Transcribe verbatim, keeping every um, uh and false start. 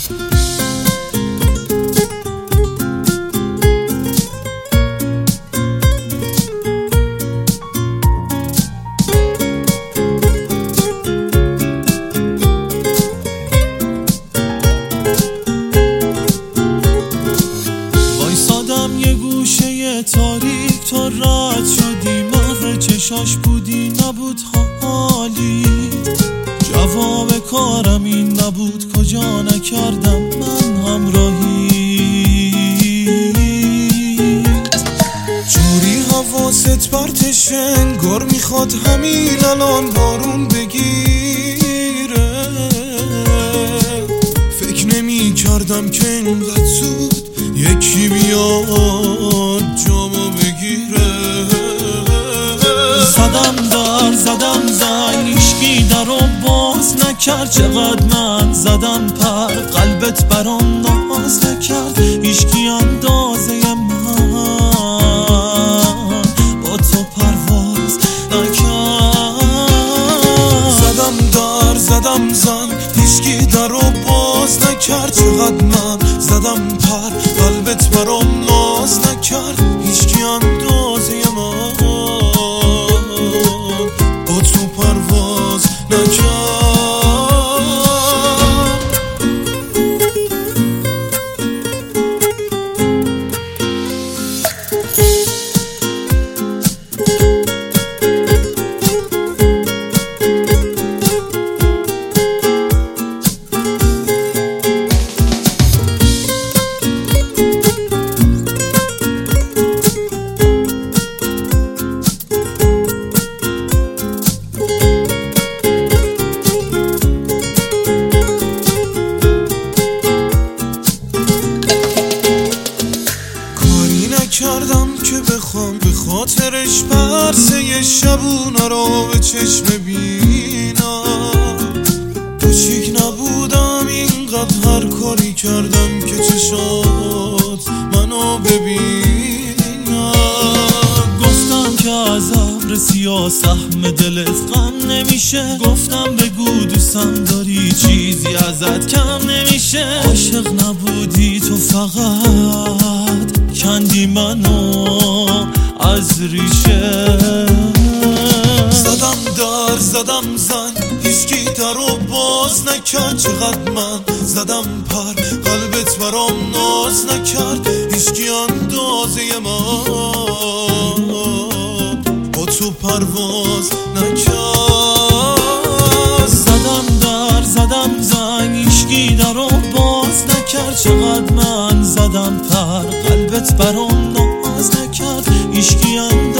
تاریک تا رد شدی، محو چشاش بودی نبود حالی، جواب کارم این نبود کجا نکردم من همراهی، جوری حواست پرتش انگار میخواد همین الان بارون بگیره، فکر نمی کردم که اینقدر زود یکی بیاد جامو بگیره، زدم در زدم زنگ هیچکی درو باز نکرد، چقدر من زدم پر قلبت برام ناز نکرد، هیچکی اندازه من با تو پرواز نکرد، زدم در زدم زنگ هیچکی درو باز نکرد، چقدر من زدم پر قلبت برام ناز نکرد، هیچکی اندازه من با تو پرواز نکرد. کردم که بخوام به خاطرش پرسه شبونا رو به چشم ببینم، کوچیک نبودم اینقدر هر کاری کردم که چشات منو ببینم، گفتم که از ابر سیاه سهم دلت غم نمیشه، گفتم بگو دوستم داری چیزی ازت کم نمیشه، عاشق نبودی تو فقط کندی منو از ریشه، زدم در زدم زن هیچکی درو باز نکرد، چقدر من زدم پر قلبت برام ناز نکرد، هیچکی اندازه من با تو پرواز نکرد، زدم در زدم زن هیچکی درو باز نکرد، چقدر من زدم پر قلبت برام ناز نکرد، هیچکی اندازه